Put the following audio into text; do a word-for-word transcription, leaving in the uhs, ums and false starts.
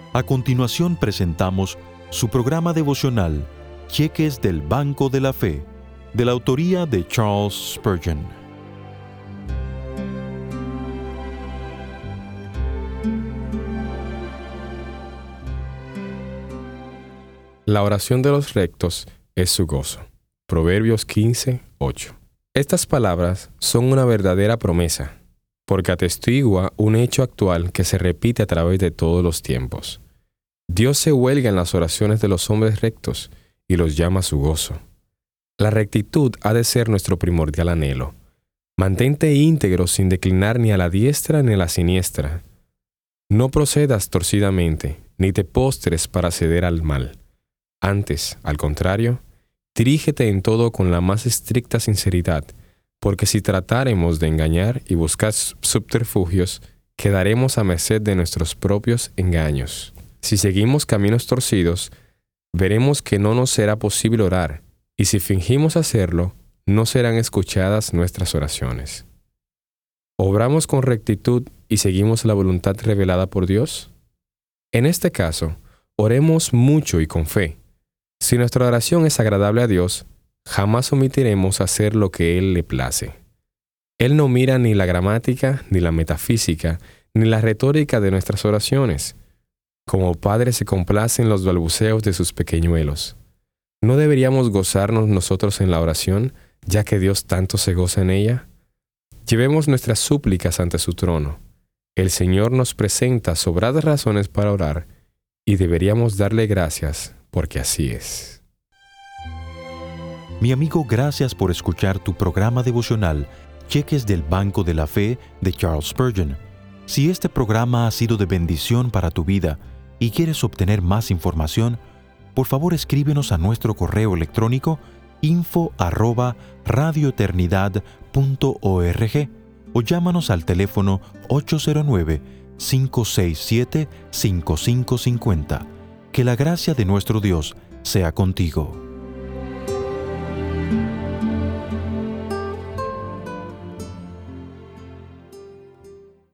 A continuación presentamos su programa devocional, Cheques del Banco de la Fe, de la autoría de Charles Spurgeon. La oración de los rectos es su gozo. Proverbios quince, ocho. Estas palabras son una verdadera promesa, porque atestigua un hecho actual que se repite a través de todos los tiempos. Dios se huelga en las oraciones de los hombres rectos y los llama a su gozo. La rectitud ha de ser nuestro primordial anhelo. Mantente íntegro sin declinar ni a la diestra ni a la siniestra. No procedas torcidamente, ni te postres para ceder al mal. Antes, al contrario, dirígete en todo con la más estricta sinceridad, porque si tratáremos de engañar y buscar subterfugios, quedaremos a merced de nuestros propios engaños. Si seguimos caminos torcidos, veremos que no nos será posible orar, y si fingimos hacerlo, no serán escuchadas nuestras oraciones. ¿Obramos con rectitud y seguimos la voluntad revelada por Dios? En este caso, oremos mucho y con fe. Si nuestra oración es agradable a Dios, jamás omitiremos hacer lo que Él le place. Él no mira ni la gramática, ni la metafísica, ni la retórica de nuestras oraciones. Como Padre se complace en los balbuceos de sus pequeñuelos. ¿No deberíamos gozarnos nosotros en la oración, ya que Dios tanto se goza en ella? Llevemos nuestras súplicas ante su trono. El Señor nos presenta sobradas razones para orar, y deberíamos darle gracias, porque así es. Mi amigo, gracias por escuchar tu programa devocional, Cheques del Banco de la Fe, de Charles Spurgeon. Si este programa ha sido de bendición para tu vida y quieres obtener más información, por favor escríbenos a nuestro correo electrónico info arroba radioeternidad punto org o llámanos al teléfono ocho cero nueve, cinco seis siete, cinco cinco cinco cero. Que la gracia de nuestro Dios sea contigo.